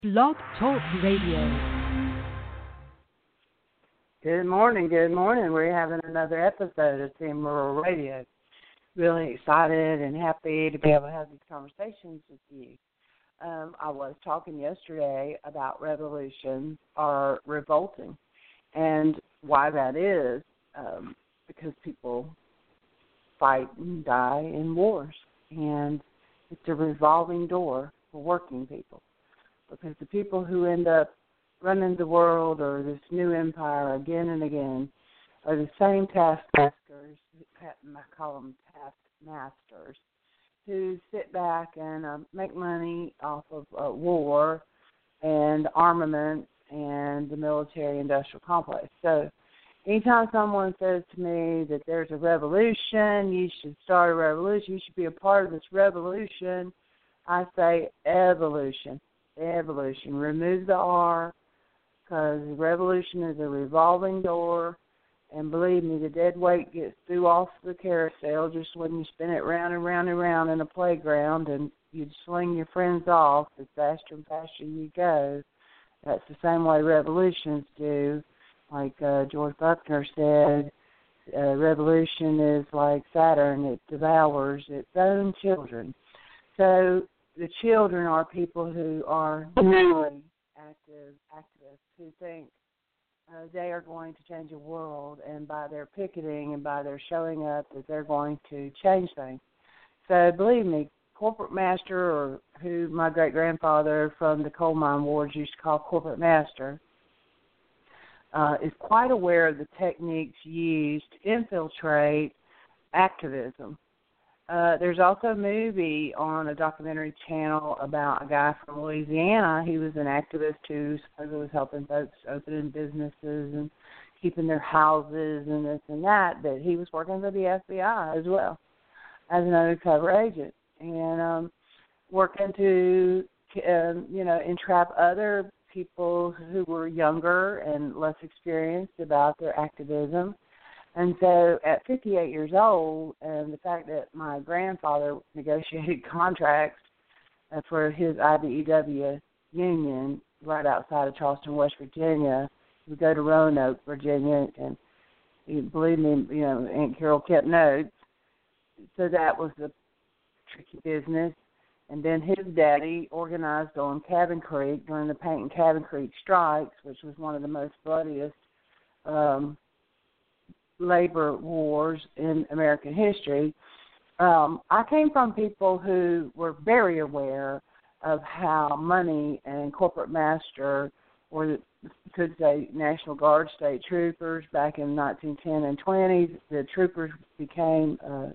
Blog Talk Radio. Good morning, good morning. We're having another episode of Team Rural Radio. Really excited and happy to be able to have these conversations with you. I was talking yesterday about revolutions are revolting and why that is, because people fight and die in wars, and it's a revolving door for working people. Because the people who end up running the world or this new empire again and again are the same taskmasters, I call them taskmasters, who sit back and make money off of war and armaments and the military-industrial complex. So anytime someone says to me that there's a revolution, you should start a revolution, you should be a part of this revolution, I say evolution. Evolution. Remove the R, because revolution is a revolving door, and believe me, the dead weight gets threw off the carousel just when you spin it round and round and round in a playground, and you sling your friends off as faster and faster you go. That's the same way revolutions do. Like George Buckner said, revolution is like Saturn. It devours its own children. So the children are people who are really activists who think they are going to change the world, and by their picketing and by their showing up that they're going to change things. So believe me, corporate master, or who my great-grandfather from the coal mine wars used to call corporate master, is quite aware of the techniques used to infiltrate activism. There's also a movie on a documentary channel about a guy from Louisiana. He was an activist who supposedly was helping folks opening businesses and keeping their houses and this and that, but he was working for the FBI as well as an undercover agent and working to, entrap other people who were younger and less experienced about their activism. And so at 58 years old, and the fact that my grandfather negotiated contracts for his IBEW union right outside of Charleston, West Virginia, we go to Roanoke, Virginia, and believe me, Aunt Carol kept notes. So that was a tricky business. And then his daddy organized on Cabin Creek during the Paint and Cabin Creek strikes, which was one of the most bloodiest labor wars in American history. I came from people who were very aware of how money and corporate master, or you could say National Guard state troopers back in 1910 and 20s, the troopers became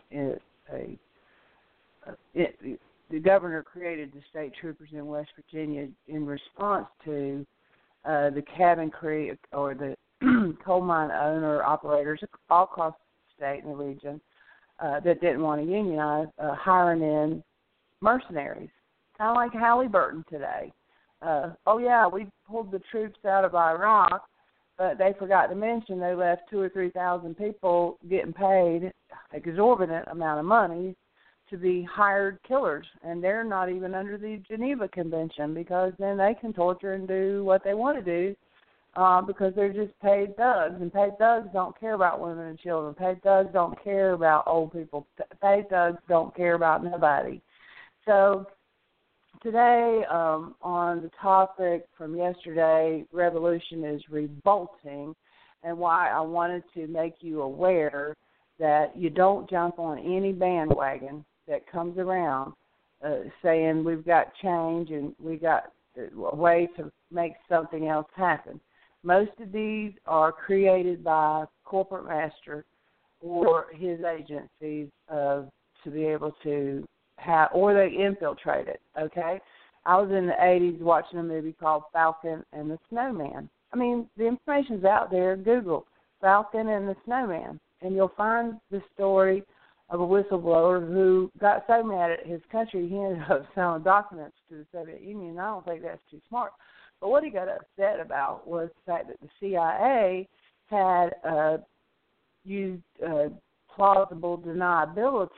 the governor created the state troopers in West Virginia in response to the Cabin Creek or the coal mine owner operators all across the state and the region that didn't want to unionize, hiring in mercenaries, kind of like Halliburton today. We pulled the troops out of Iraq, but they forgot to mention they left 2,000 or 3,000 people getting paid exorbitant amount of money to be hired killers, and they're not even under the Geneva Convention, because then they can torture and do what they want to do. Because they're just paid thugs, and paid thugs don't care about women and children. Paid thugs don't care about old people. Paid thugs don't care about nobody. So today, on the topic from yesterday, revolution is revolting, and why I wanted to make you aware that you don't jump on any bandwagon that comes around saying we've got change and we got a way to make something else happen. Most of these are created by corporate master or his agencies to be able to have, or they infiltrate it, okay? I was in the 80s watching a movie called Falcon and the Snowman. I mean, the information's out there. Google Falcon and the Snowman, and you'll find the story of a whistleblower who got so mad at his country he ended up selling documents to the Soviet Union. I don't think that's too smart. But what he got upset about was the fact that the CIA had used plausible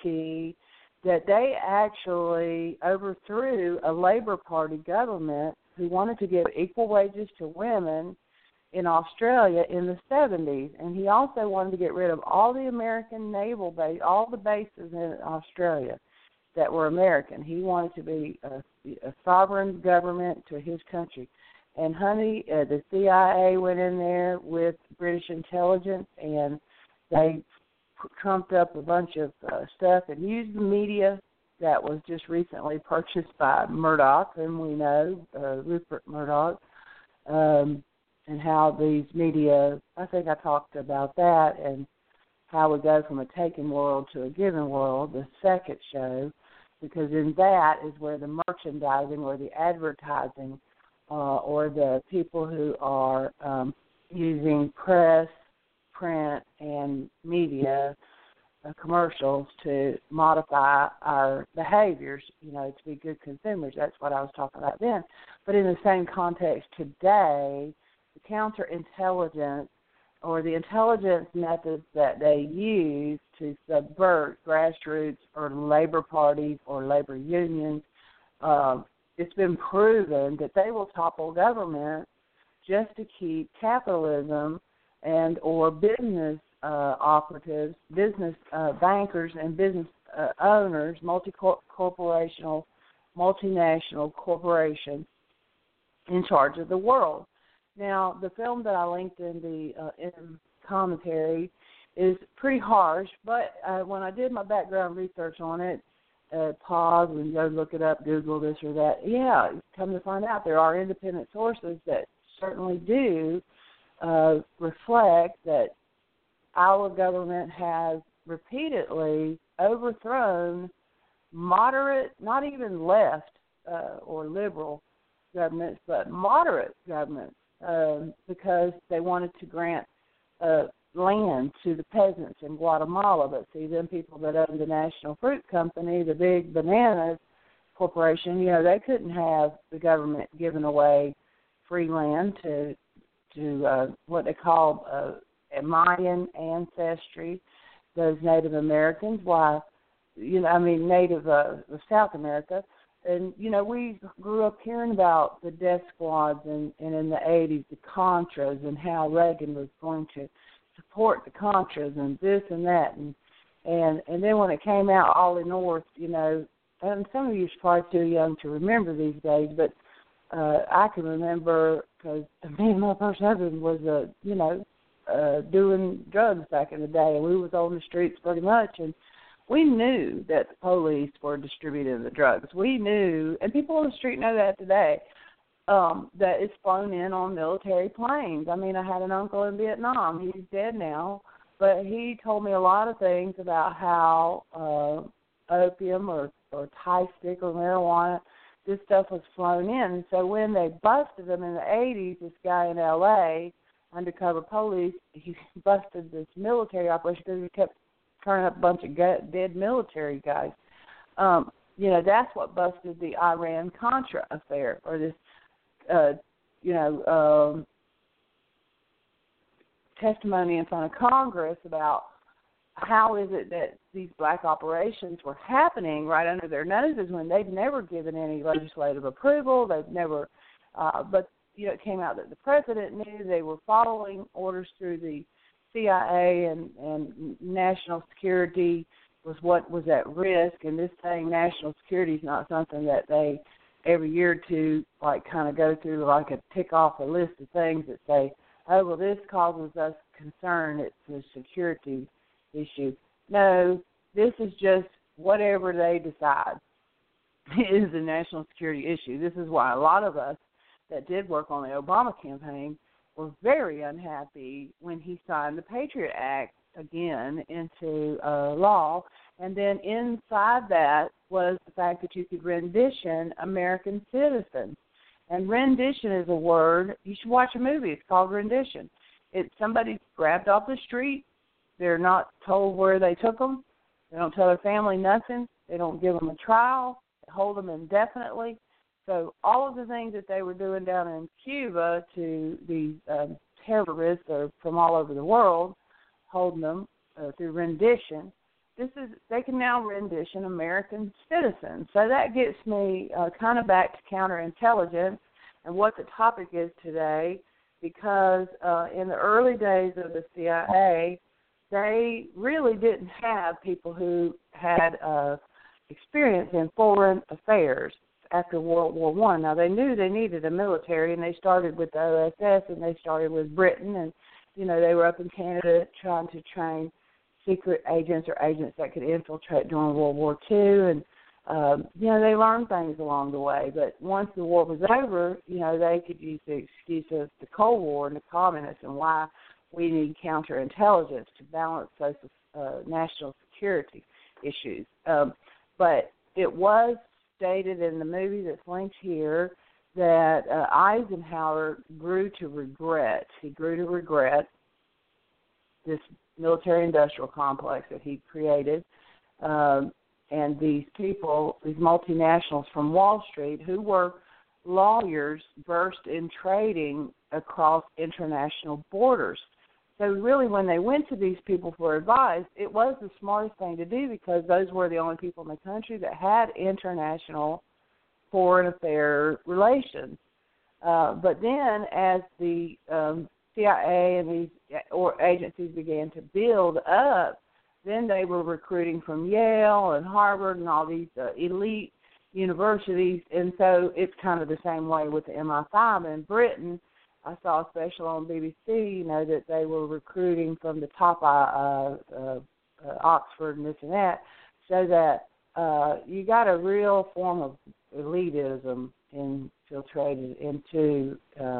deniability that they actually overthrew a Labor Party government who wanted to give equal wages to women in Australia in the 70s. And he also wanted to get rid of all the American naval base, all the bases in Australia that were American. He wanted to be a sovereign government to his country. And, honey, the CIA went in there with British intelligence, and they trumped up a bunch of stuff and used the media that was just recently purchased by Murdoch, whom we know, Rupert Murdoch, and how these media, I think I talked about that, and how we go from a taken world to a given world, the second show, because in that is where the merchandising or the advertising or the people who are using press, print, and media commercials to modify our behaviors, to be good consumers. That's what I was talking about then. But in the same context today, the counterintelligence or the intelligence methods that they use to subvert grassroots or labor parties or labor unions, it's been proven that they will topple government just to keep capitalism and or business operatives, business bankers and business owners, multi-corporational, multinational corporations in charge of the world. Now, the film that I linked in the commentary is pretty harsh, but when I did my background research on it, pause and go look it up, Google this or that, come to find out there are independent sources that certainly do reflect that our government has repeatedly overthrown moderate, not even left or liberal governments, but moderate governments because they wanted to grant land to the peasants in Guatemala. But see, them people that owned the National Fruit Company, the big bananas corporation, they couldn't have the government giving away free land to what they call Mayan ancestry, those Native Americans. Why, Native South America. And, we grew up hearing about the death squads and in the 80s, the Contras, and how Reagan was going to support the Contras and this and that. And then when it came out, Ollie North, and some of you are probably too young to remember these days, but I can remember because me and my first husband was, doing drugs back in the day, and we was on the streets pretty much, and we knew that the police were distributing the drugs. We knew, and people on the street know that today, that it's flown in on military planes. I had an uncle in Vietnam. He's dead now, but he told me a lot of things about how opium or Thai stick or marijuana, this stuff was flown in. And so when they busted them in the 80s, this guy in L.A., undercover police, he busted this military operation because he kept turning up a bunch of dead military guys. That's what busted the Iran-Contra affair, or this, testimony in front of Congress about how is it that these black operations were happening right under their noses when they've never given any legislative approval. They've never, but it came out that the president knew they were following orders through the CIA and national security was what was at risk. And this thing, national security, is not something that they every year or two kind of go through like a tick off a list of things that say, oh, well, this causes us concern. It's a security issue. No, this is just whatever they decide is a national security issue. This is why a lot of us that did work on the Obama campaign were very unhappy when he signed the Patriot Act again into law. And then inside that was the fact that you could rendition American citizens. And rendition is a word. You should watch a movie. It's called Rendition. It's somebody grabbed off the street. They're not told where they took them. They don't tell their family nothing. They don't give them a trial. They hold them indefinitely. So all of the things that they were doing down in Cuba to these terrorists from all over the world, holding them through rendition, they can now rendition American citizens. So that gets me kind of back to counterintelligence and what the topic is today, because in the early days of the CIA, they really didn't have people who had experience in foreign affairs after World War I. Now, they knew they needed a military, and they started with the OSS, and they started with Britain, and, they were up in Canada trying to train secret agents or agents that could infiltrate during World War II, and, they learned things along the way. But once the war was over, they could use the excuse of the Cold War and the communists and why we need counterintelligence to balance social, national security issues. But it was stated in the movie that's linked here that Eisenhower grew to regret. He grew to regret this military-industrial complex that he created, and these people, these multinationals from Wall Street, who were lawyers versed in trading across international borders. So really, when they went to these people for advice, it was the smartest thing to do, because those were the only people in the country that had international foreign affairs relations. But then, as the CIA and these agencies began to build up, then they were recruiting from Yale and Harvard and all these elite universities, and so it's kind of the same way with the MI5 in Britain. I saw a special on BBC, that they were recruiting from the top Oxford and this and that, so that you got a real form of elitism infiltrated into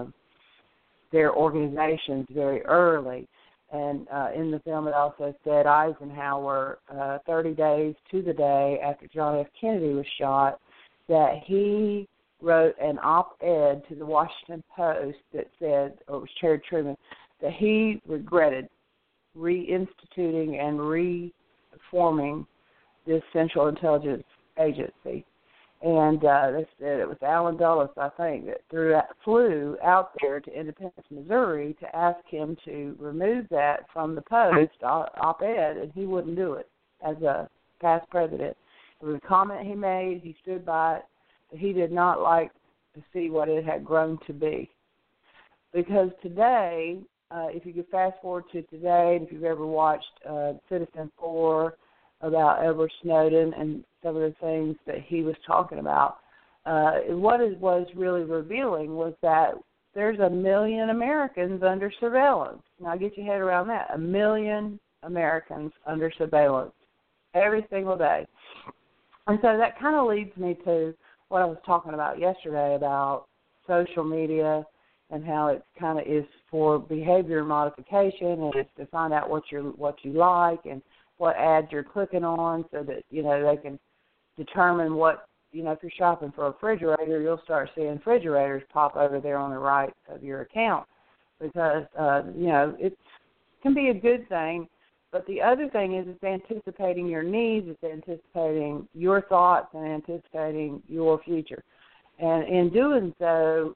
their organizations very early. And in the film it also said Eisenhower, 30 days to the day after John F. Kennedy was shot, that he wrote an op-ed to the Washington Post that said, or it was Cherry Truman, that he regretted reinstituting and reforming this Central Intelligence Agency. And they said it was Allen Dulles, I think, that flew out there to Independence, Missouri, to ask him to remove that from the Post op-ed, and he wouldn't do it as a past president. It was a comment he made. He stood by it. But he did not like to see what it had grown to be. Because today, if you could fast forward to today, and if you've ever watched Citizen4 about Edward Snowden and some of the things that he was talking about, what it was really revealing was that there's 1 million Americans under surveillance. Now, get your head around that. 1 million Americans under surveillance every single day. And so that kind of leads me to what I was talking about yesterday about social media and how it kind of is for behavior modification, and it's to find out what you like and what ads you're clicking on, so that they can determine what, if you're shopping for a refrigerator, you'll start seeing refrigerators pop over there on the right of your account, because it can be a good thing. But the other thing is it's anticipating your needs, it's anticipating your thoughts, and anticipating your future. And in doing so,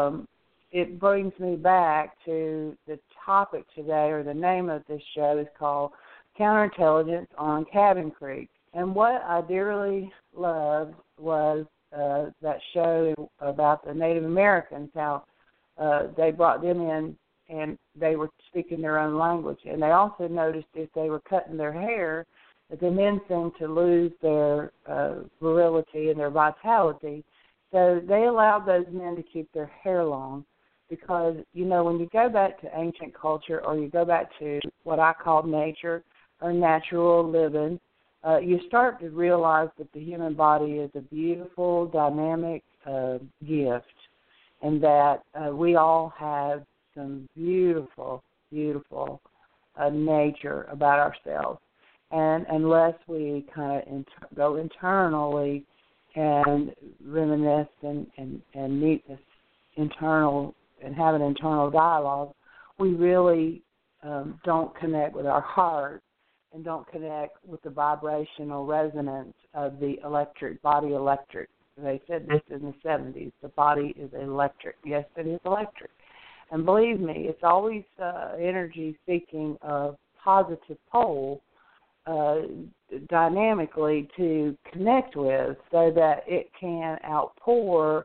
it brings me back to the topic today, or the name of this show is called Counterintelligence on Cabin Creek. And what I dearly loved was that show about the Native Americans, how they brought them in and they were speaking their own language. And they also noticed if they were cutting their hair, that the men seemed to lose their virility and their vitality. So they allowed those men to keep their hair long, because, when you go back to ancient culture, or you go back to what I call nature or natural living, you start to realize that the human body is a beautiful, dynamic gift, and that we all have some beautiful, beautiful nature about ourselves. And unless we kind of go internally and reminisce and meet this internal and have an internal dialogue, we really don't connect with our heart and don't connect with the vibrational resonance of the body electric. They said this in the 70s, the body is electric. Yes, it is electric. And believe me, it's always energy seeking a positive pole dynamically to connect with, so that it can outpour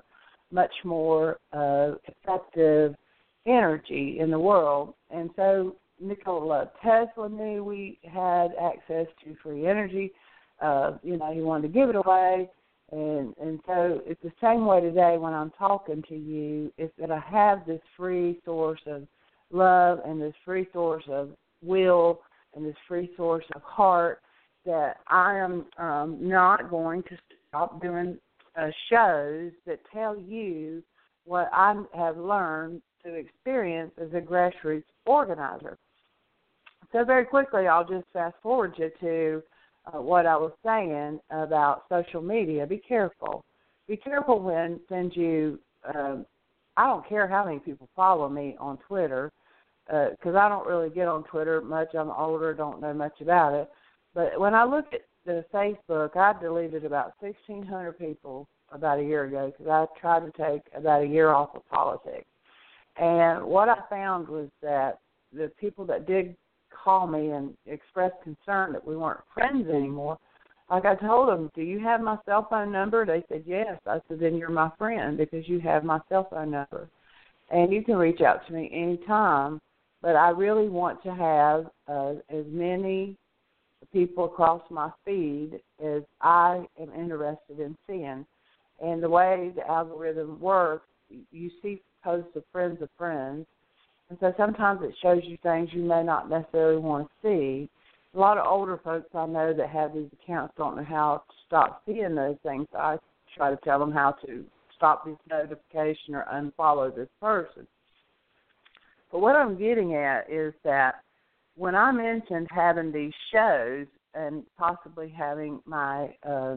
much more effective energy in the world. And so Nikola Tesla knew we had access to free energy. He wanted to give it away. And so it's the same way today when I'm talking to you, is that I have this free source of love and this free source of will and this free source of heart, that I am not going to stop doing shows that tell you what I have learned to experience as a grassroots organizer. So very quickly, I'll just fast forward you to what I was saying about social media. Be careful. Be careful when send you, I don't care how many people follow me on Twitter, because I don't really get on Twitter much. I'm older, don't know much about it. But when I look at the Facebook, I deleted about 1,600 people about a year ago, because I tried to take about a year off of politics. And what I found was that the people that did call me and express concern that we weren't friends anymore, like I told them, do you have my cell phone number? They said, yes. I said, then you're my friend because you have my cell phone number. And you can reach out to me anytime, but I really want to have as many people across my feed as I am interested in seeing. And the way the algorithm works, you see posts of friends, and so sometimes it shows you things you may not necessarily want to see. A lot of older folks I know that have these accounts don't know how to stop seeing those things. So I try to tell them how to stop this notification or unfollow this person. But what I'm getting at is that when I mentioned having these shows and possibly having my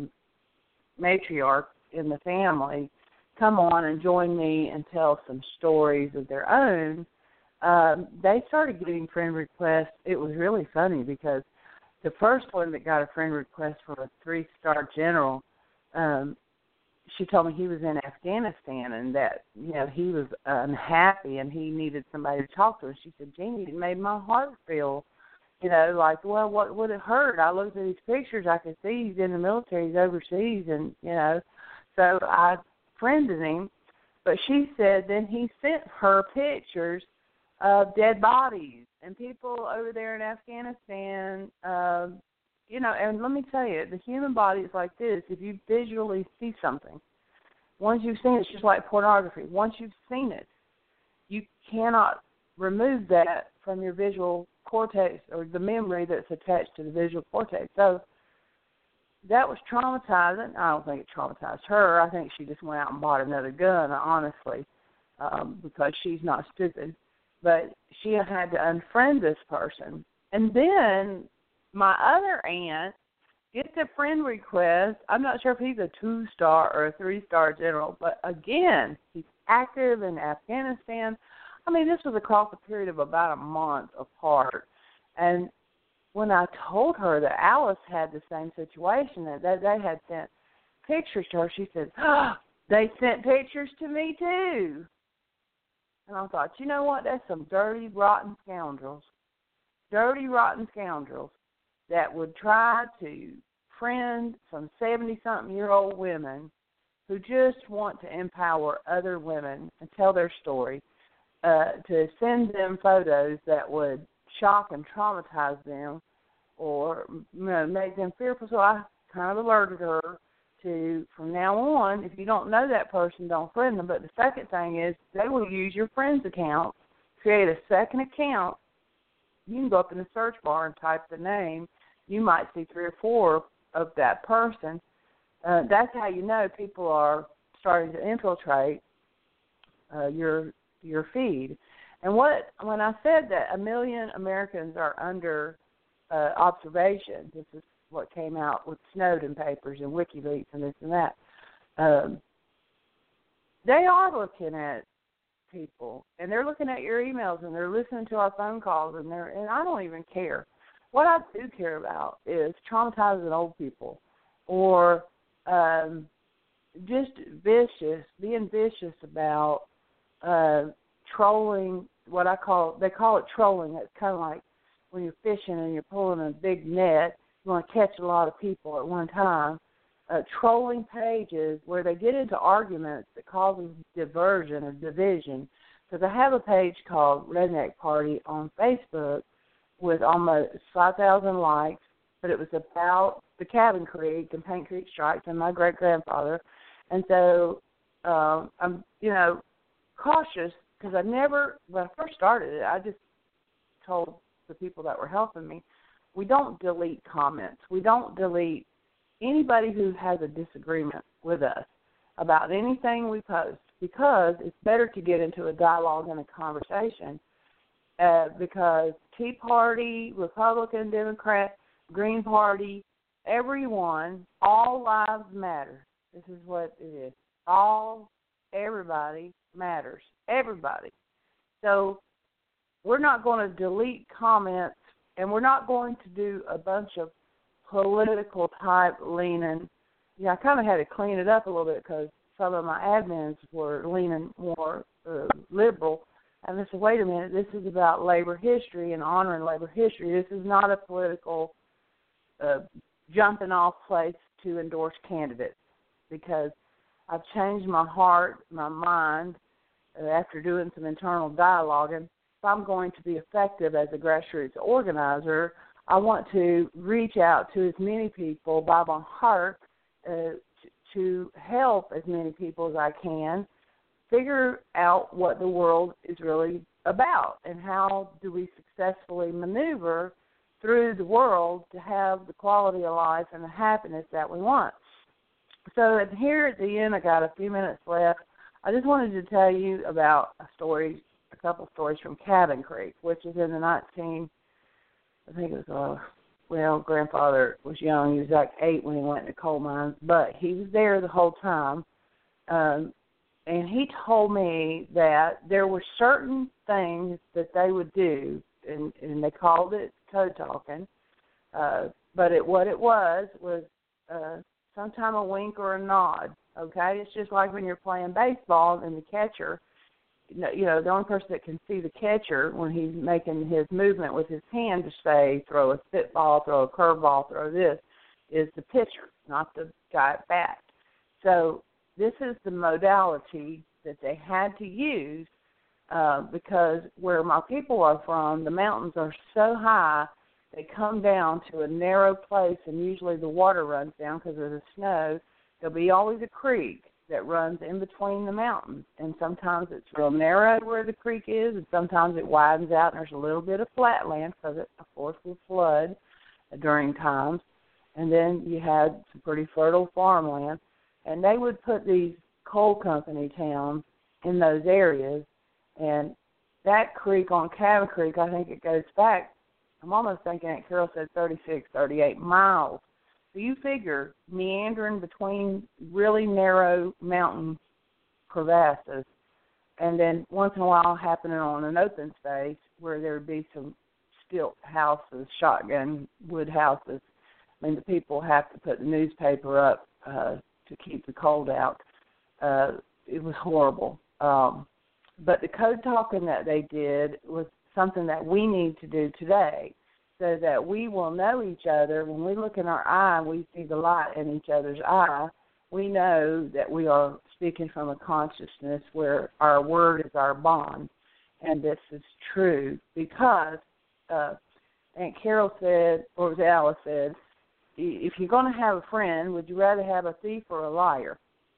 matriarch in the family come on and join me and tell some stories of their own, they started getting friend requests. It was really funny because the first one that got a friend request for a 3-star general, she told me he was in Afghanistan and that, he was unhappy and he needed somebody to talk to. And she said, Jeannie, it made my heart feel, like, well, what would it hurt? I looked at these pictures. I could see he's in the military. He's overseas. And, so I friended him. But she said then he sent her pictures of dead bodies and people over there in Afghanistan, and let me tell you, the human body is like this. If you visually see something, once you've seen it, it's just like pornography. Once you've seen it, you cannot remove that from your visual cortex or the memory that's attached to the visual cortex. So that was traumatizing. I don't think it traumatized her. I think she just went out and bought another gun, honestly, because she's not stupid. But she had to unfriend this person. And then my other aunt gets a friend request. I'm not sure if he's a 2-star or a 3-star general, but again, he's active in Afghanistan. I mean, this was across a period of about a month apart. And when I told her that Alice had the same situation, that they had sent pictures to her, she said, they sent pictures to me too. And I thought, you know what, that's some dirty, rotten scoundrels that would try to friend some 70-something-year-old women who just want to empower other women and tell their story, to send them photos that would shock and traumatize them or make them fearful. So I kind of alerted her to, from now on, if you don't know that person, don't friend them. But the second thing is they will use your friend's account, create a second account. You can go up in the search bar and type the name. You might see 3 or 4 of that person. That's how you know people are starting to infiltrate your feed. And when I said that 1 million Americans are under observation, this is what came out with Snowden papers and WikiLeaks and this and that, they are looking at people, and they're looking at your emails, and they're listening to our phone calls, and I don't even care. What I do care about is traumatizing old people or just being vicious about trolling, they call it trolling. It's kind of like when you're fishing and you're pulling a big net, you want to catch a lot of people at one time. trolling pages where they get into arguments that causes diversion or division. Because I have a page called Redneck Party on Facebook with almost 5,000 likes, but it was about the Cabin Creek and Paint Creek strikes and my great-grandfather. And so I'm, cautious because when I first started it, I just told the people that were helping me, we don't delete comments. We don't delete anybody who has a disagreement with us about anything we post, because it's better to get into a dialogue and a conversation because Tea Party, Republican, Democrat, Green Party, everyone, all lives matter. This is what it is. Everybody matters. Everybody. So we're not going to delete comments, and we're not going to do a bunch of political type leaning. I kind of had to clean it up a little bit because some of my admins were leaning more liberal. And I said, wait a minute, this is about labor history and honoring labor history. This is not a political jumping off place to endorse candidates, because I've changed my heart, my mind, after doing some internal dialoguing. If I'm going to be effective as a grassroots organizer, I want to reach out to as many people by my heart to help as many people as I can figure out what the world is really about and how do we successfully maneuver through the world to have the quality of life and the happiness that we want. So here at the end, I got a few minutes left. I just wanted to tell you about a couple stories from Cabin Creek, which is in the grandfather was young. He was like 8 when he went into coal mines, but he was there the whole time. And he told me that there were certain things that they would do, and they called it code talking. But what it was sometime a wink or a nod. Okay, it's just like when you're playing baseball and the catcher. The only person that can see the catcher when he's making his movement with his hand to say throw a spitball, throw a curveball, throw this, is the pitcher, not the guy at bat. So this is the modality that they had to use because where my people are from, the mountains are so high, they come down to a narrow place, and usually the water runs down because of the snow. There'll be always a creek that runs in between the mountains, and sometimes it's real narrow where the creek is, and sometimes it widens out and there's a little bit of flat land because it, of course, will flood during times. And then you had some pretty fertile farmland, and they would put these coal company towns in those areas, and that creek on Cabin Creek, I think it goes back, I'm almost thinking Aunt Carol said 36, 38 miles. So you figure meandering between really narrow mountain crevasses, and then once in a while happening on an open space where there would be some stilt houses, shotgun wood houses. I mean, the people have to put the newspaper up to keep the cold out. It was horrible. But the code talking that they did was something that we need to do today, so that we will know each other. When we look in our eye, we see the light in each other's eye. We know that we are speaking from a consciousness where our word is our bond. And this is true because Aunt Carol said, or as Alice said, if you're going to have a friend, would you rather have a thief or a liar?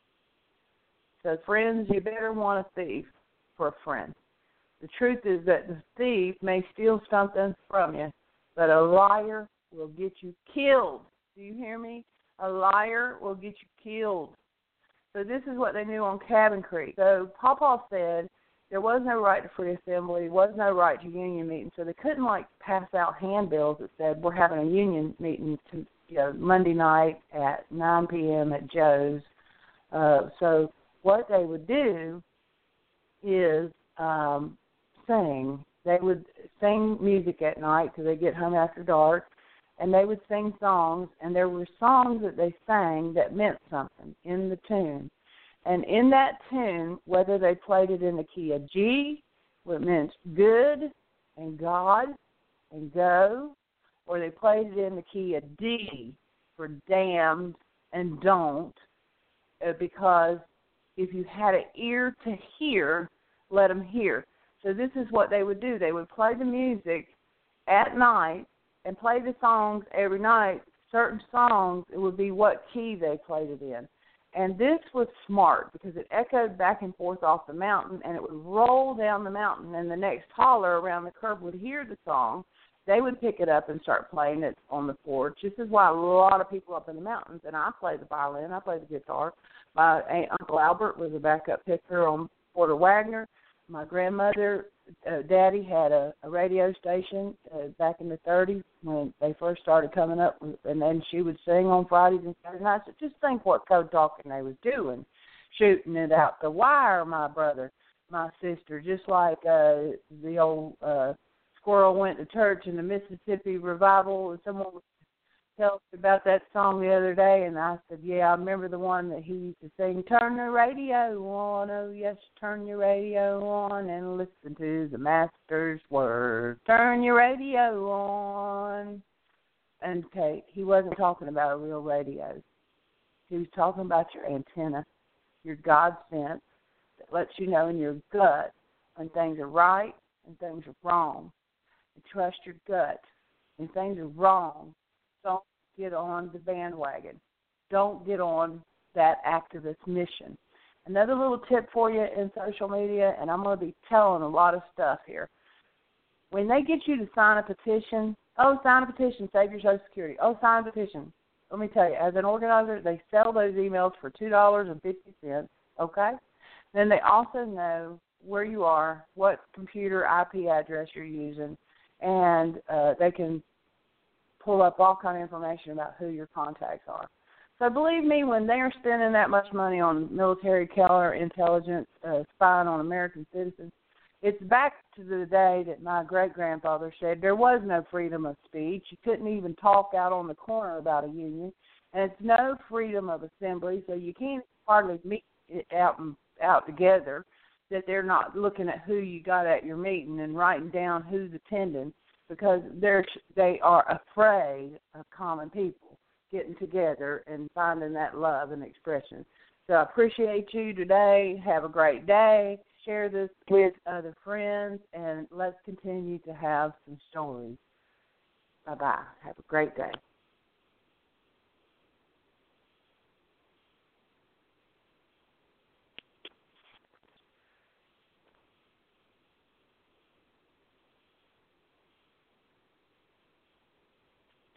So friends, you better want a thief for a friend. The truth is that the thief may steal something from you, but a liar will get you killed. Do you hear me? A liar will get you killed. So this is what they knew on Cabin Creek. So Pawpaw said there was no right to free assembly, was no right to union meeting, so they couldn't, pass out handbills that said we're having a union meeting Monday night at 9 p.m. at Joe's. So what they would do is sing. They would sing music at night because they get home after dark, and they would sing songs, and there were songs that they sang that meant something in the tune. And in that tune, whether they played it in the key of G, which meant good and God and go, or they played it in the key of D for damned and don't, because if you had an ear to hear, let them hear. So this is what they would do. They would play the music at night and play the songs every night. Certain songs, it would be what key they played it in. And this was smart because it echoed back and forth off the mountain, and it would roll down the mountain, and the next holler around the curve would hear the song. They would pick it up and start playing it on the porch. This is why a lot of people up in the mountains, and I play the violin, I play the guitar. My Uncle Albert was a backup picker on Porter Wagner. My grandmother, Daddy, had a radio station back in the 30s when they first started coming up, and then she would sing on Fridays and Saturday nights. So just think what code talking they was doing, shooting it out the wire, my brother, my sister, just like the old squirrel went to church in the Mississippi revival, and someone was telling me about that song the other day, and I said, yeah, I remember the one that he used to sing, turn the radio on, oh yes, turn your radio on and listen to the master's word. Turn your radio on. And Kate, he wasn't talking about a real radio. He was talking about your antenna, your God sense that lets you know in your gut when things are right and things are wrong. And trust your gut. When things are wrong, don't get on the bandwagon. Don't get on that activist mission. Another little tip for you in social media, and I'm going to be telling a lot of stuff here. When they get you to sign a petition, sign a petition, save your Social Security. Sign a petition. Let me tell you, as an organizer, they sell those emails for $2.50, okay? Then they also know where you are, what computer IP address you're using, and they can pull up all kind of information about who your contacts are. So believe me, when they're spending that much money on military counterintelligence, spying on American citizens, it's back to the day that my great-grandfather said there was no freedom of speech. You couldn't even talk out on the corner about a union, and it's no freedom of assembly, so you can't hardly meet out together, that they're not looking at who you got at your meeting and writing down who's attending, because they are afraid of common people getting together and finding that love and expression. So I appreciate you today. Have a great day. Share this with other friends, and let's continue to have some stories. Bye-bye. Have a great day.